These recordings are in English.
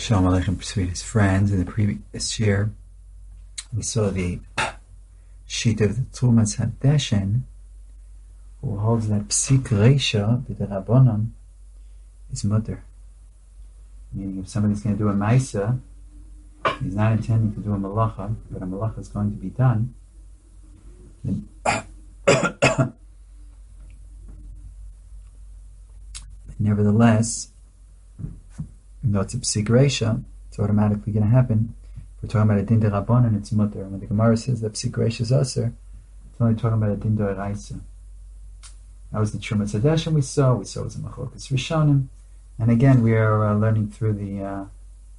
Shalom Aleichem, sweetest friends. In the previous year, we saw the sheet of the Trumas Hadeshen, who holds that Psik Reisha b'Derabanan is mutter. Meaning, if somebody's going to do a Maisa, he's not intending to do a Malacha, but a Malacha is going to be done, then nevertheless, even though it's a Psik Reisha, it's automatically going to happen. If we're talking about a Din Derabanan, it's mutter. And when the Gemara says that Psik Reisha is Aser, it's only talking about a Din D'Oraisa. That was the Trumas Hadeshen we saw. We saw it was a Machlokas Rishonim. And again, we are learning through the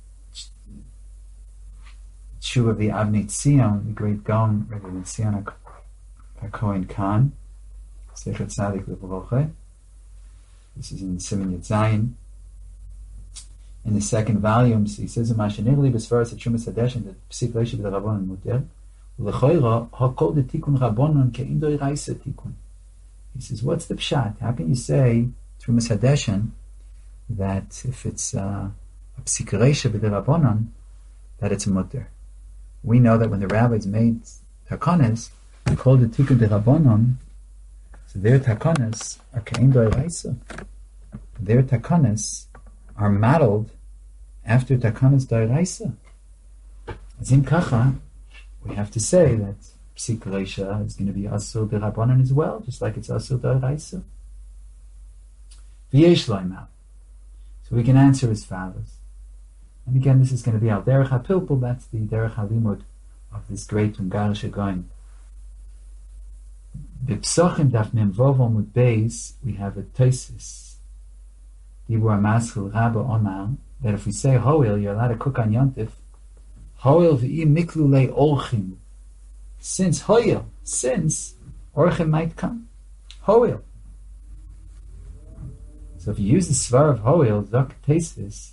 Tshuva of the Avnei Tzion, the great Gaon, Rabbi Tzion HaKohen Khan, Sechet Tzadik L'Vavoche. This is in Siman Yud Zayin. In the second volume, he says, "Mashenigli b'svaras Trumas Hadeshen that Psik Reisha b'Derabanan muter, u'lechoira hakol de tikun Rabbanon ke'im d'Oraisa tikun." He says, what's the pshat? How can you say Trumas Hadeshen that if it's a Psik Reisha b'Derabanan, that it's a muter? We know that when the rabbis made takanas, they called it tikun d'Rabbanan, so their takanas are ke'im d'Oraisa. Their takanas are modeled after takanas d'Oraisa. As in kacha, we have to say that Psik Reisha is going to be asur d'Rabbanan as well, just like it's asur d'Oraisa. V'yesh lo'imah. So we can answer as follows. And again, this is going to be al derech hapilpul. That's the derech halimud of this great Ungarish Gaon. B'psochim daf mem vov amud beis, we have a Tosfos. Dibur Maschil Rabba Omar, that if we say Hoil, you're allowed to cook on Yontif. Hoil v'i miklulei orchim. Since Hoil, since orchim might come. Hoil. So if you use the svar of Hoil, Zok Tosfos,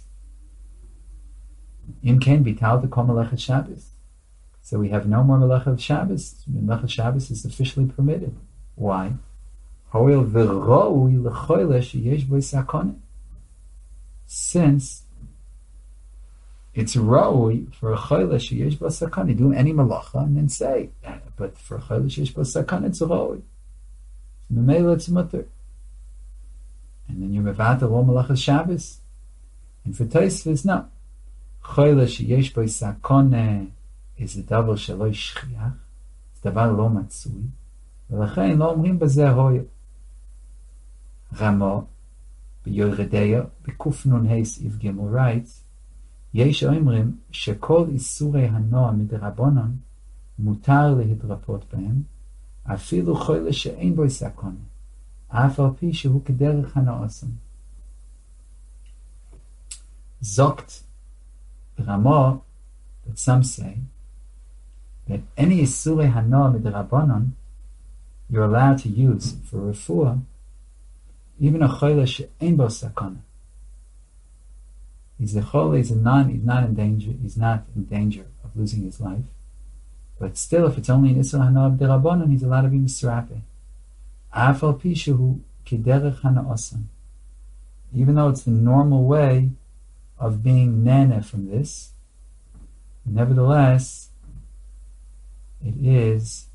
Im Ken Bital to Kol Melechet Shabbos. So we have no more Melechet Shabbos. Melechet Shabbos is officially permitted. Why? Hoil v'roi l'choyle sheyesh boi sakonim. Since it's rawi for a choyle sheyesh bo sakana, do any malacha and then say, but for a choyle sheyesh bo sakana, it's rawi. Memela it's mutter, and then you're mevatel all malachas Shabbos. And for Tosfos, no, choyle sheyesh bo sakana is a davar shelo shchiach, it's davar lo matzui, v'lechein lo omrim bazeh hoye. Ramo B'Yoredeya, B'Kuf Nun Heis If Gimel writes, Yesh Oimrim Shekol Isurei Hanoa Mid'Rabbanan Mutar Lehidrapot B'hem Afilu Choyle She'ein Boi Sakon Af Al Pi Shehu Kederech Hanoasam. Zokt Ramo, that some say that any Isurei Hanoa Mid'Rabbanan you're allowed to use for refuah, even a choyle she'ein bo sakana. He's not in danger of losing his life. But still, if it's only an isur hana d'Rabbanan, he's allowed to be misrape. Af al pi shehu kederech hana'asan. Even though it's the normal way of being nene from this, nevertheless, it is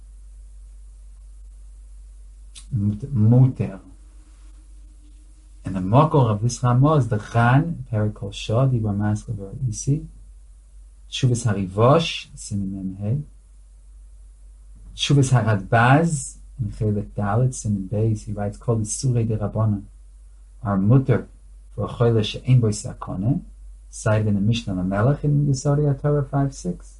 muter. And the makor of this Ramah is the Chan, Perikol Shah, Dibur Maschil Isi, Tshuvas Harivosh, Siman Mem Hey, Tshuvas Haradbaz, in Chelet Dalet, Siman Beis, he writes, Kol Isurei D'Rabbanan are mutter for a choyle she'ein boi sakone, cited in the Mishnah Lamelech in Yesodei HaTorah 5:6.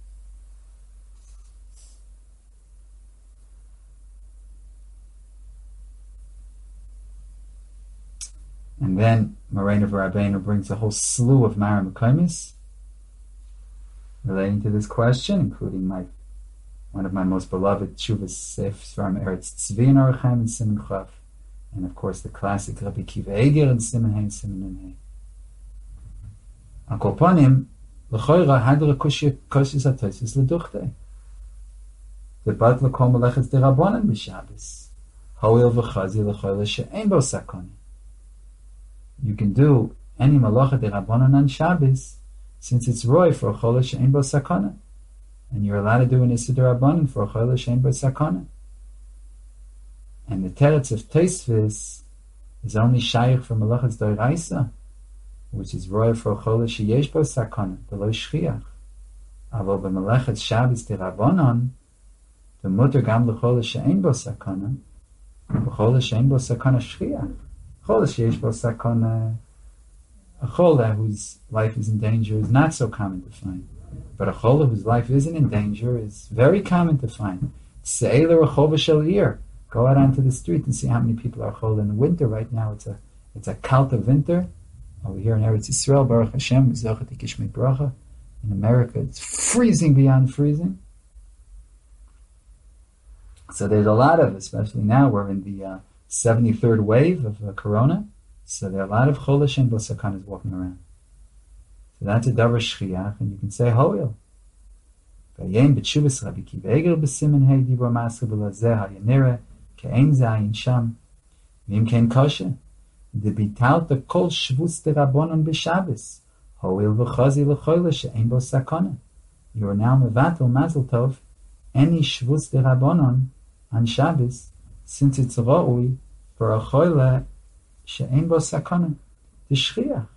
And then Moreno Rabbeinu brings a whole slew of Mara Mekaymis relating to this question, including one of my most beloved Tshuvas Seifs from Eretz Tzvi and Orach Chaim and Siman Chav, and of course the classic Rabbi Kiva Eger and Siman Hey and Siman Nun Hey. Al kol panim, l'choira hadra koshis ha'Tosfos l'duchtei. The bat l'kol melechetz d'Rabbanan b'Shabbos. Hoil v'chazi l'choyle she'ein bo sakoni. You can do any malacha de rabbanon on Shabbos, since it's roy for a chol she'ein bo sakana, and you're allowed to do an issa de rabbanon for a chol she'ein bo sakana. And the teretz of Tosfos is only shaykh for malachas d'oraisa, which is roy for a chol she'yesh bo sakana, below shchiach. Avo b'malachas Shabbos de rabbanon, the mutter gam l'chol she'ein bo sakana, b'chol she'ein bo sakana shchiach. Chol she'yesh bo sakana, a chola whose life is in danger is not so common to find. But a chola whose life isn't in danger is very common to find. Se'ela rechova shel ir. Go out onto the street and see how many people are chola in the winter. Right now it's a cult of winter. Over here in Eretz Yisrael, Baruch Hashem, Zochet Ikishmei Bracha. In America, it's freezing beyond freezing. So there's a lot of, especially now, we're in the 73rd wave of Corona. So there are a lot of chol she'ein bo sakanas walking around. So that's a davar shchiach, and you can say hoil. Vayem b'tshuvas Rabbi Akiva Eiger b'simen hey dibur maska b'lazeh hayanira ke'ein zayin sham v'im kein kosher debitalta kol shvus de rabbanon b'Shabbos hoil v'chazi l'chol she'ein bo sakana. You are now mevatel mazel tov any shvus de rabbanon on Shabbos, since it's ra'ui for a chol she'ein bo sakana, the shchiach.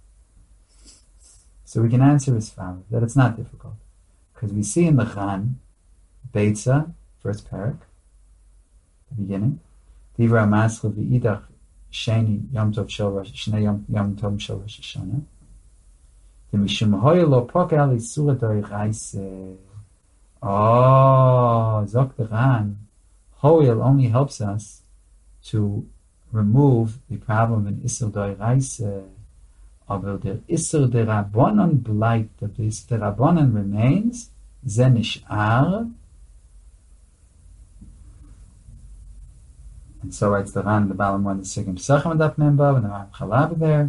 So we can answer as follows, that it's not difficult. Because we see in the Chan, Beitza, first parak, the beginning, Divra Maschel v'idach sheni yom tov shel Rosh Shnei yom tov shel Rosh Hashanah, the mishum hoya lo pokel isura doiraise. Oh, Zok the Chan, hoya only helps us to remove the problem in Isser Doiraisa. Aber der Isser der Rabbanon bleibt, the Isser der Rabbanon remains, ze nish'ar. And so writes the Ran, the Balam 1, the Sigim Sachem and Daf Memba, and the Ram Chalab there.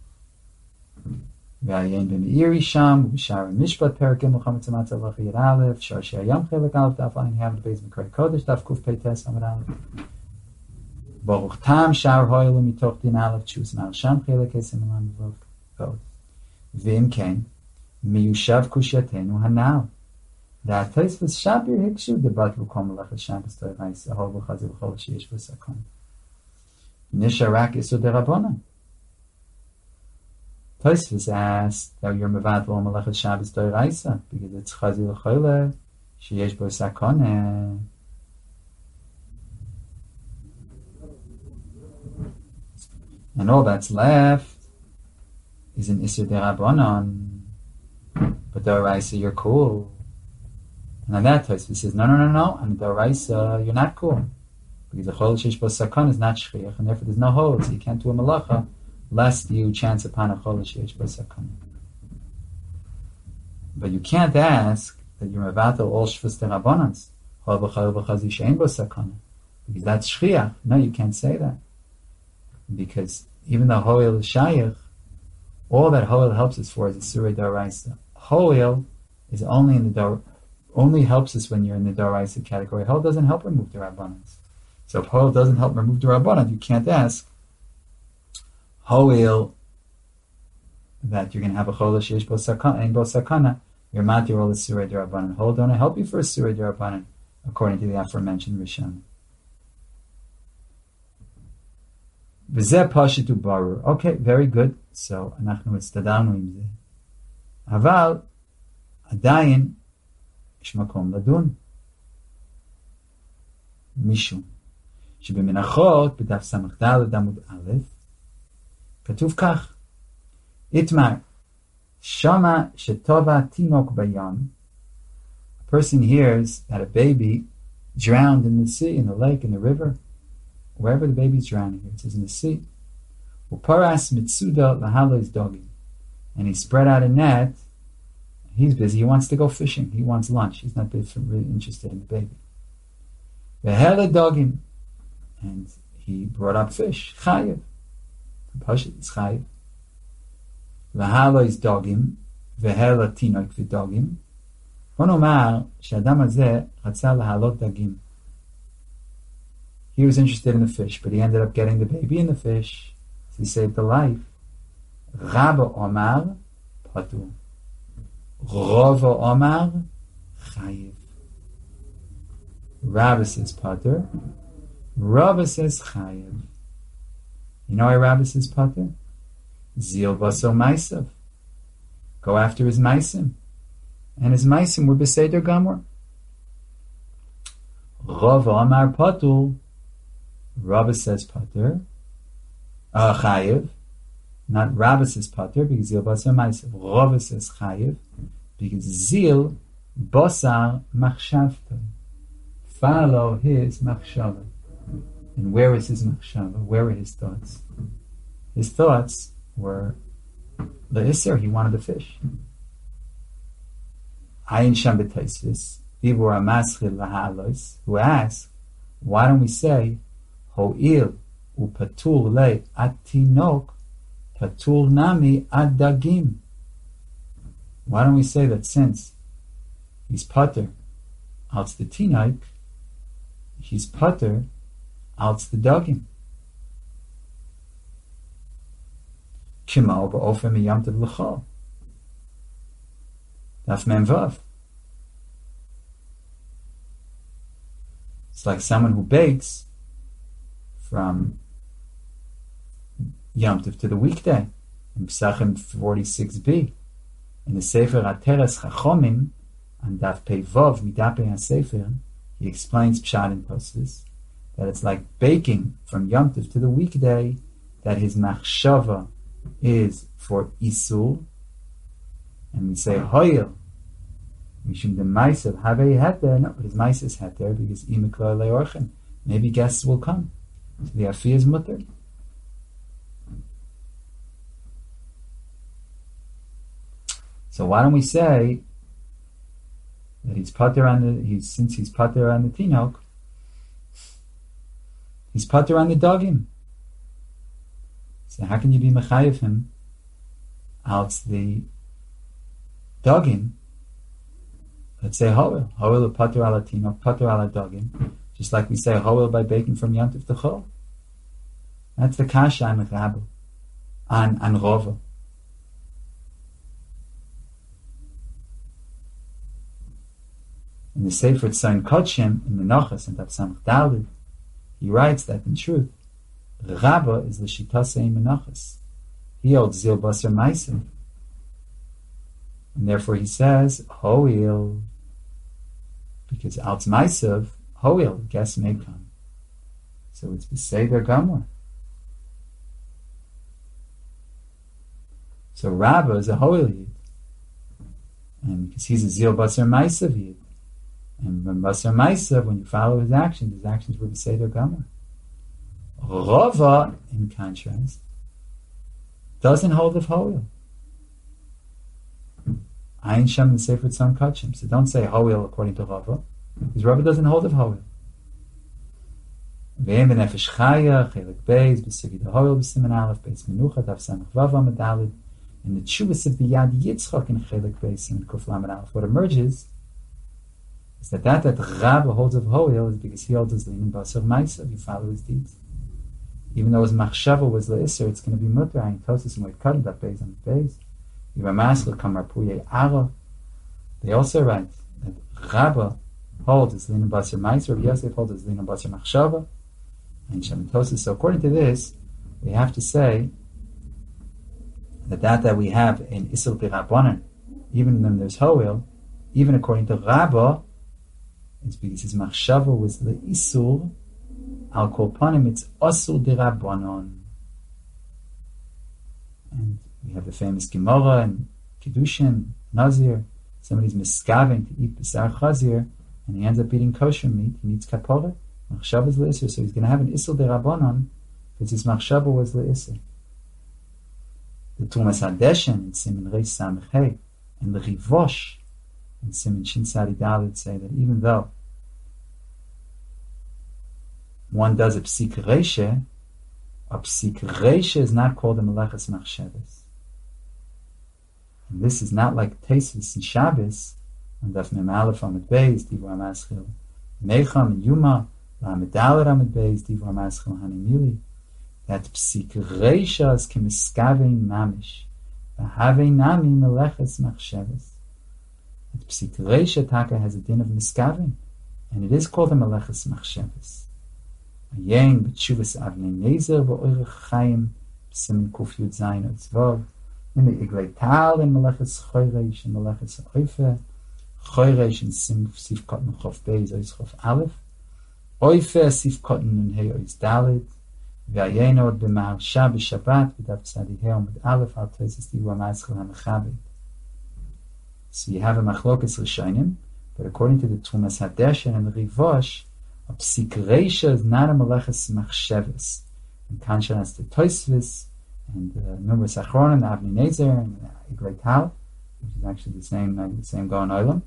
V'ayin b'me'iri sham, v'shar mishpat perikim, Muhammad Tzemach Tzalach Yir Aleph, shar she'ayam chelek Aleph, Daf Ayin Hav, the Beis Mekray Kodesh, Daf Kuf Pei Tes, Amad Aleph. Baruch Tam Shar Hoyelu Mitoch Din Aleph Chus Mal Sham Chelek Esim Elam Vov V'im Ken Miyushav Kushyatenu Hanal That Tosfos Shabir Hikshu Debatlu Kol Melachas Shabbos Doiraisa Hol V'chazi V'chol Sheyesh V'sakon Nisharak Isur Derabanan. Tosfos asked that you're Mevad V'ol Melachas Shabbos Doiraisa because it's Chazi V'chol Sheyesh V'sakon. And all that's left is an Isser Derabanan. But Doraisa, you're cool. And on that Tosfos says, no. On Doraisa, you're not cool. Because the Chol Sheyesh Bo Sakon is not Shchiach, and therefore there's no hold. So you can't do a Malacha, lest you chance upon a Chol Sheyesh Bo Sakon. But you can't ask that you're Mevatel all Shvus Derabanans. Chol B'chol B'chazi She'ein Bo Sakon. Because that's Shchiach. No, you can't say that. Because even though Hoil is Shayach, all that Hoil helps us for is a Surah Daraisa. Hoil is only helps us when you're in the Daraisa category. Hoil doesn't help remove the Rabbanans. So if Hoil doesn't help remove the Rabbanans, you can't ask Hoil that you're going to have a Chol Sheyesh Bo Sakana, your Matir all is Surah Darabanan. Hoil don't help you for a Surah Darabanan, according to the aforementioned Rishon. Okay, very good. So, אנחנו הצטדרנו עם זה. אבל, עדיין, יש מקום לדון. משום, שבמנחות, בדף ס"ד עמוד א', כתוב כך, איתמר, שמה שטובה תינוק בים, a person hears that a baby drowned in the sea, in the lake, in the river, wherever the baby's drowning, it says in the sea. Uparas mitsuda lahalo is doggy. And he spread out a net. He's busy. He wants to go fishing. He wants lunch. He's not really interested in the baby. Vehela dogim. And he brought up fish. Chayev. Pashut is chayev. Lahalo is dogim. Vehela tinok v'dogim. Honomar she'adam hazeh ratzah lahalot dagim. He was interested in the fish, but he ended up getting the baby in the fish. So he saved the life Rabba Omar Patur. Rava Omar Chayiv. Rabba says Patur. Rava says Chayiv. You know why Rabba says Patur? Zil Baso Maisav. Go after his Maisim. And his Maisim were Beseder Gamor. Rava Omar Patur. Rabba says Patur. Chayiv. Not Rabba says Patur because Zil Basar Maisav. Rava says Chayiv because Zil Basar Machshavta. Follow his Machshava. And where is his Machshava? Where were his thoughts? His thoughts were the Isser, he wanted the fish. Ayin Sham B'Taisvis, Dibur HaMaschil L'Ha'alois, who asked, why don't we say, Ho'il u'patur le atinok patur nami ad dagim? Why don't we say that since he's pater out the tinaik, he's pater out the dagim? Kimo ba'ofem miyamtiv l'chol. Daf mem vav. It's like someone who bakes from Yom Tov to the weekday in Pesachim 46b. In the Sefer Ateres Chachomim, on Daf Pei Vov Midapei HaSefer, he explains Pshat and Tosfos that it's like baking from Yom Tov to the weekday, that his machshava is for Isur, and we say Hoyel Mishum de Maisav Havei Heter. No, but his Maisa is Heter because Imikla Leorchen. Maybe guests will come. So the Afi is Mutter. So why don't we say that he's pater on the since he's pater on the tinok, he's pater on the dogim. So how can you be mechayev him out the dogim? Let's say hoel pater ala tinok, pater ala dogim, just like we say hoel by baking from yantif to chol. That's the kasha on Rabba, on Rova. In the Sefer Tzayin Kodshim, in Menachos and Samach Dalid, he writes that in truth, Rabba is the Shitasei Menachos. He holds Zil Basar Maisav. And therefore he says, Hoil, because Alts Maisav, Hoil, guests may come. So it's Beseder Gamor. So Rabba is a Hoil Yid. And because he's a Zil Basar Maisav Yid. And when Basar Maisav, when you follow his actions were Beseder Gamor. Rava, in contrast, doesn't hold of Hoil. Ayin Shem and Sefer Tzon Kachim. So don't say Hoil according to Rava, because Rava doesn't hold of Hoil. Ve'em b'nefesh chaya, chelik beis, b'sigi de Hoil, b'simen aleph, beis menucha, daf samach vav amedalid, and the tshuvas of biyad Yitzchak in chelik beis, and kuf lamed aleph. What emerges is that Rabba holds of Hoil is because he holds his lean in Basar Maisav, you follow his deeds. Even though his machshava was le'isser, it's going to be mutter. Ayin Tosis and Moed that beis on the beis. Yivamaskal Kamar Puye Ara. They also write that Rabba holds his lean in Basar Maisav, Rabbi Yosef holds his lean in Basar Machshava, and Shem Tosis. So according to this, we have to say that we have in Isil B'Rabbanan, even when there's Hoil, even according to Rabba, it's because his machshava was the isur al kol panim. It's asur d'Rabbanon, and we have the famous Gemara and Kiddushin Nazir. Somebody's miskaven to eat b'sar chazir, and he ends up eating kosher meat. He needs kapara. Machshava is le'isur, so he's going to have an isur d'Rabbanon because his machshava was le'isur. The Tumas Hadeshen in Siman Reish Samech Hey and the Rivosh and Siman Shin Sadi Dalit say that even though one does a psik reisha is not called a meleches machshavas. And this is not like Tesis and Shabbos, and Daf Mem Aleph Amud Beis, Divur HaMaschil Mecham and Yuma, Lamed Dalet Amud Beis, Divur HaMaschil Hanimili, that psik reisha is kemiskavein mamish, v'havei nami meleches machshavas. That psik reisha taka has a din of miskavein, and it is called a meleches machshavas. Ayen b'tshuvas avnei nezer v'oirech chayim b'simin kuf yud zayin otzvov. In the Iglei Tal in Meleches Choyreish and Meleches Oife, Choyreish and Sif Cotton Chof Beis Ois Chof Aleph, Oife Sif Cotton and Hey Ois Dalit, V'ayeno b'Mahal Shab Shabbat v'Dav Tzadi Hey Omid Aleph Al Toises Diwa Ma'aschel HaMechabit. So you have a Machlokas Rishonim, but according to the Tumas Hadeshen and the Rivosh, a Psik Reisha is not a Meleches Machsheves. In contrast to Toisvis, and numerous Achronim, the Avnei Nezer, and the Iglei Tal, which is actually the same Gaon Olam.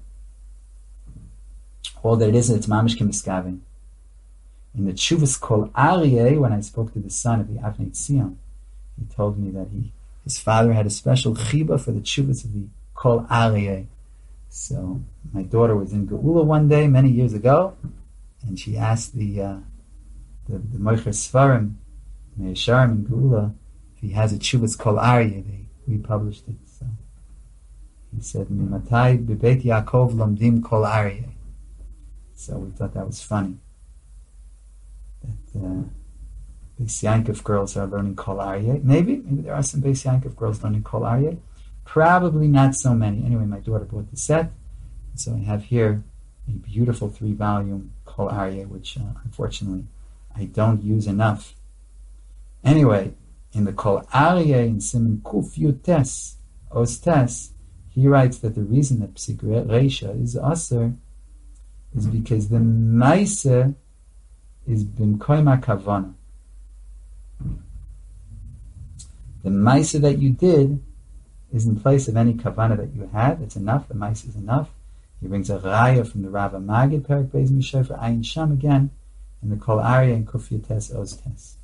All that it is, it's Mamish Kemiskaven. In the Tshuvas Kol Aryeh, when I spoke to the son of the Avnei Tzion, he told me that his father had a special chiba for the Tshuvas of the Kol Aryeh. So my daughter was in Geula one day, many years ago, and she asked the Moicher Sfarim, Meir Sharim in Geula, he has a Tshuvas Kol Aryeh. They republished it. So he said, "Mimatai bebeit Yaakov lomdim Kol Aryeh." So we thought that was funny. That Beis Yankov girls are learning Kol Aryeh. Maybe there are some Beis Yankov girls learning Kol Aryeh. Probably not so many. Anyway, my daughter bought the set, so I have here a beautiful 3-volume Kol Aryeh, which unfortunately I don't use enough. Anyway, in the Kol Aryeh in Siman Kuf Yutes Os Tes, he writes that the reason that Psik Reisha is Aser is because the Maisa is Bimkoima Kavana. The Maisa that you did is in place of any Kavana that you had. That's enough. The Maisa is enough. He brings a Raya from the Rava Magid, Perak Beis Mishay for Ayin Sham again, in the Kol Aryeh in Kuf Yutes Os Tes.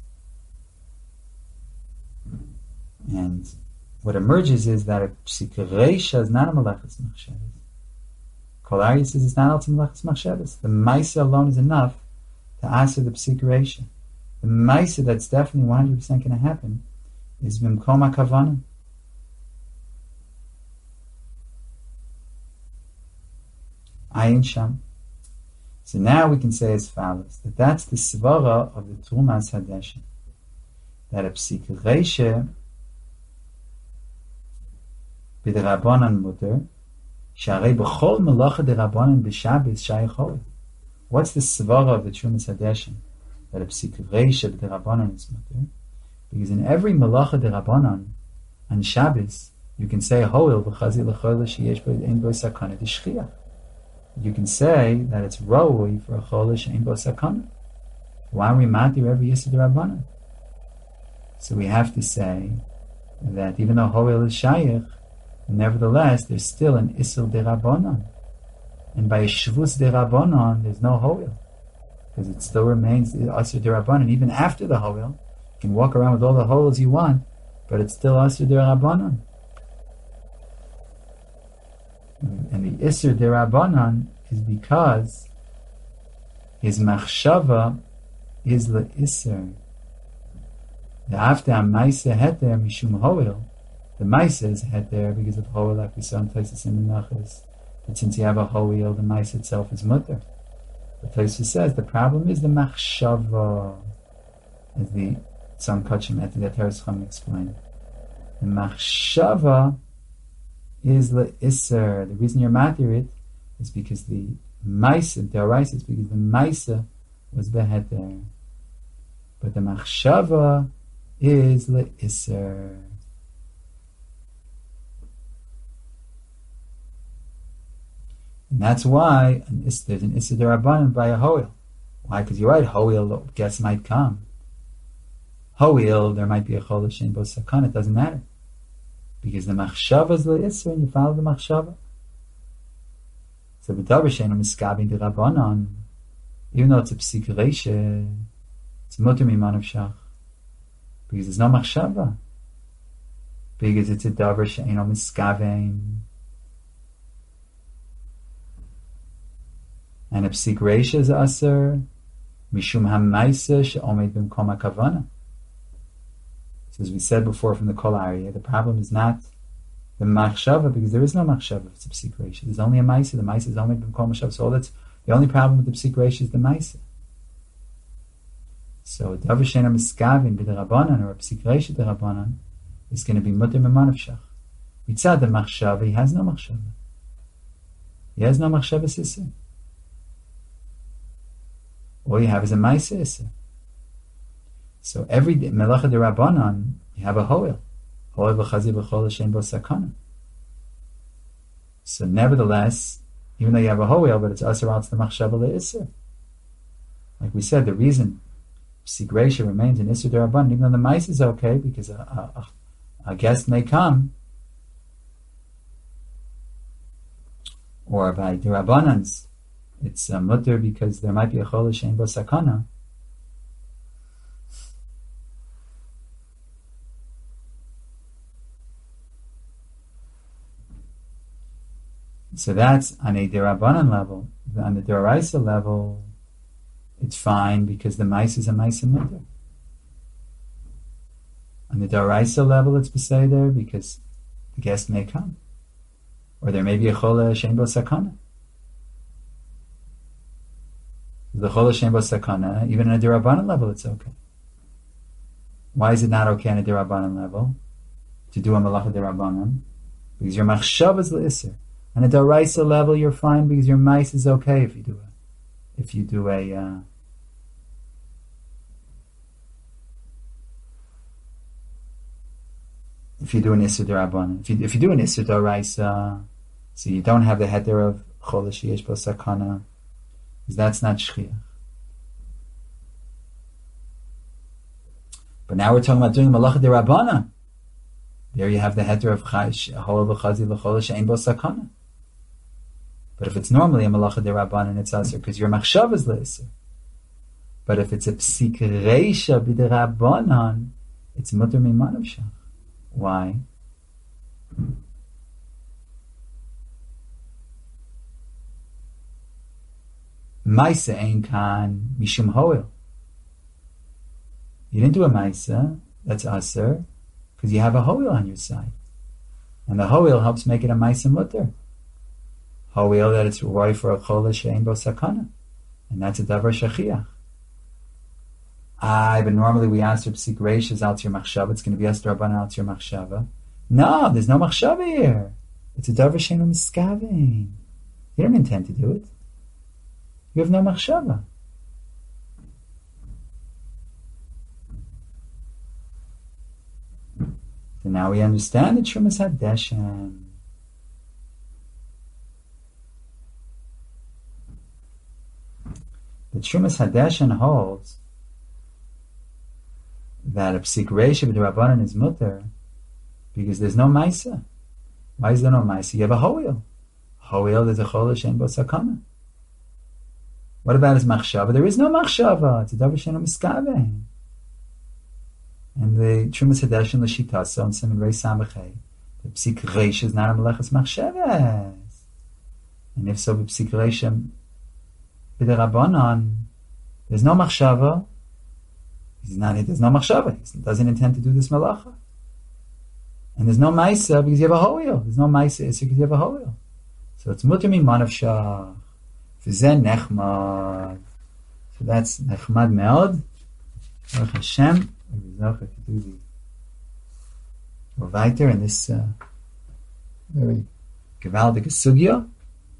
And what emerges is that a Psik Reisha is not a Meleches Machshavas. Kol Aryeh says it's not also Meleches Machshavas. The Maisa alone is enough to answer the Psik Reisha. The Maisa that's definitely 100% going to happen is Bimkom HaKavana. Ayin Sham. So now we can say as follows, that that's the Svara of the Tumas Hadeshen. That a Psik Reisha b'derabanan muter, sharei b'chol melacha derabanan b'Shabbos shayachol. What's the svara of the Tumas Hadeshen? That a psik reisha b'derabanan is muter, because in every melacha derabanan on Shabbos you can say hoil v'chazi l'chol sheyesh ein bo sakana d'shchiach. You can say that it's roi for a chol she'ein bo sakana. Why are we matir every yisur derabanan? So we have to say that even though hoil is shayach, nevertheless, there's still an Isser Derabanan. And by a Shvus Derabanan, there's no Hoil. Because it still remains the Isser Derabanan. Even after the Hoil, you can walk around with all the holes you want, but it's still Isser Derabanan. And the Isser Derabanan is because his Machshava is the Isser. The after Amaisa Heter Mishum Hoil, the Maisa is had there because of Hoel, like we saw in Tosfos in the Nachas. But since you have a Hoel, the Maisa itself is mutter. But Tosfos says the problem is the Machshava, as the Tzom Kachim at the Teres Chum explained. The Machshava is the Isser. The reason you're matir it is because the Maisa, Deoraisa, is because the Maisa was behet there. But the Machshava is the Isser. And that's why there's an Issa Derabanan by a Hoil. Why? Because you're right, Hoil, guests might come. Hoil, there might be a Chol Shein Bo Sakana, it doesn't matter. Because the Machshava is the Issa, and you follow the Machshava. So B'davar Shein Miskabin Derabanan, even though it's a Psik Reisha, it's Mutter Miman of Shach. Because there's no Machshava. Because it's a Davar Shein Miskabin. And a Psik Reisha is Aser, Mishum HaMaisa she'omed b'mkom HaKavana. So as we said before from the Kol Aryeh, the problem is not the machshava, because there is no machshava if it's a psik reisha. There's only a maisa. The maisa is only b'kol machshava. So the only problem with the psik reisha is the maisa. So davar she'ena miskavin b'derabanan, or a psik reisha derabanan, is going to be mutter memanavshach. Mitzad the machshava, he has no machshava. He has no machshava sisser. All you have is a maisa isser. So every melacha derabanan, you have a hoel. Hoel v'chazi v'chol she'en bo sakana. So nevertheless, even though you have a hoel, but it's asar al the machshava le'isser. Like we said, the reason psik reisha remains an isser derabanan, even though the maisa is okay, because a guest may come, or by derabanans, it's mutter because there might be a chol she'en bo sakana. So that's on a derabanan level. On the deraisa level, it's fine because the mice is a mice and mutter. On the deraisa level, it's beseder because the guest may come, or there may be a chol she'en bo sakana. The chol she'en bo sakana, even on a derabanan level, it's okay. Why is it not okay on a derabanan level to do a malacha derabanan? Because your machshav is l'isser. On a deraisa level, you're fine because your mice is okay if you do an isser derabanan. If you do an isser deraisa, so you don't have the heter of chol she'esh bo sakana, because that's not shchiach. But now we're talking about doing malacha derabanan. There you have the heter of hoel v'chazi v'chol she'en bo sakana. But if it's normally a malacha derabanan, it's asur because your machshav is le'isur. But if it's a psik reisha b'derabanan, it's mutter mimanavshach. Why? Maisa ein kan mishum hoel. You didn't do a maisa, that's asur, because you have a hoel on your side. And the hoel helps make it a maisa mutter. Hoel that it's roy for a chol she'en bo sakana, and that's a davar shachiach. But normally we answer psik reisha out your machshava. It's going to be as derabanan out your machshava. No, there's no machshava here. It's a davar she'en miskavin. You don't intend to do it. You have no machshava. So now we understand the Trumas Hadeshen. The Trumas Hadeshen holds that a psik reisha b'derabanan is mutter because there's no maisa. Why is there no maisa? You have a hoel. Hoel, there's a chol she'en bo sakana. What about his machshava? There is no machshava. It's a davar she'en miskaven. And the Trumas Hadeshen l'shitasa on Siman Rei Samachay, the psik reisha is not a melechas machshavas. And if so, the psik reisha b'derabanan, there's no machshava. There's no machshava. He doesn't intend to do this malacha. And there's no maisa because you have a hoel. There's no maisa because you have a hoel. So it's mutter mimanavshach. V'zeh nechmad. So that's nechmad meod. Baruch Hashem. We're to do the weiter in this very gewaldige sugya.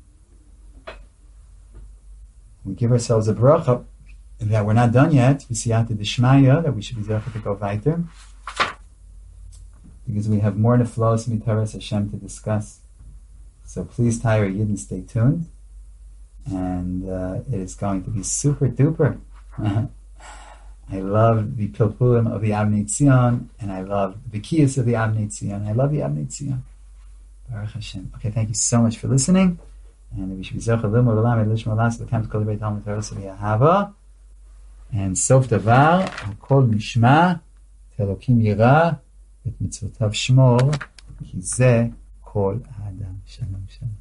We give ourselves a bracha that we're not done yet. We see after the Shmaya that we should be zecher to go weiter, because we have more neflos mitaras Hashem to discuss. So please, Tyra Yidden, stay tuned, and it is going to be super duper. I love the pilpulim of the Avnei Tzion, and I love the Kiyas of the Avnei Tzion. I love the Avnei Tzion. Baruch Hashem. Okay, thank you so much for listening. And we should be zecher limud olam lishma las l'kam kol beit talmud Torah v'yahava. And sof davar hakol nishma telokim yira et mitzvotav shmor ki ze kol adam. Shalom shalom.